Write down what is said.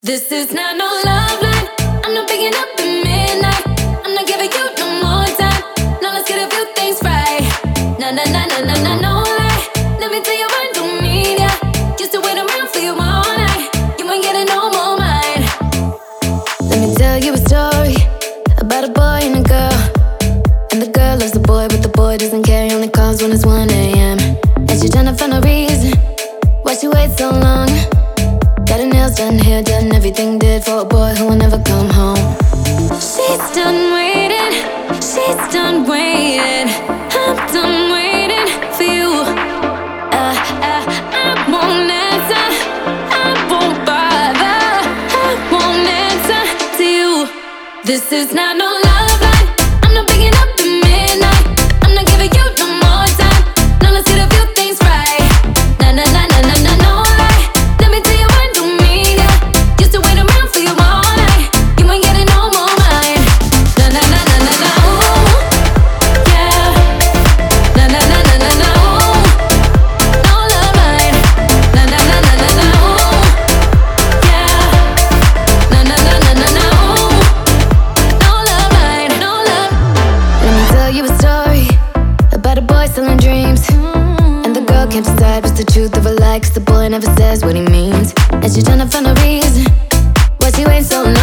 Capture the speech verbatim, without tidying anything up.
This is not no love line. I'm not picking up at midnight. I'm not giving you no more time. Now let's get a few things right. Nah, nah, nah, nah, nah, nah, no lie. Let me tell you I don't mean ya. Used to wait around for you all night. You ain't getting no more mine. Let me tell you a story about a boy and a girl. And the girl loves the boy, but the boy doesn't care. He only calls when it's one a m And she's trying to find a reason why she waits so long. Got her nails done, hair done, everything did for a boy who will never come home. She's done waiting, she's done waiting. I'm done waiting for you. Uh, uh, I won't answer, I won't bother. I won't answer to you. This is not no love line. I'm not picking up at midnight. I'm not giving you no more time. Now let's get a few things right. Nah, nah, nah, nah, nah, nah, no lie. Let me tell you I don't mean ya. Used to wait around for you all night. You ain't getting no more mine. Nah, nah, nah, nah, nah, nah, ooh, yeah. Nah, nah, nah, nah, nah, nah, ooh, no love mine. Nah, nah, nah, nah, nah, nah, ooh, yeah. Nah, nah, nah, nah, nah, nah, ooh, no love mine, no love. Let me tell you a story about a boy selling dreams. And the girl can't decide what's the truth of a lie, 'cause the boy never says what he means. And she's trying to find a reason why she waits so long.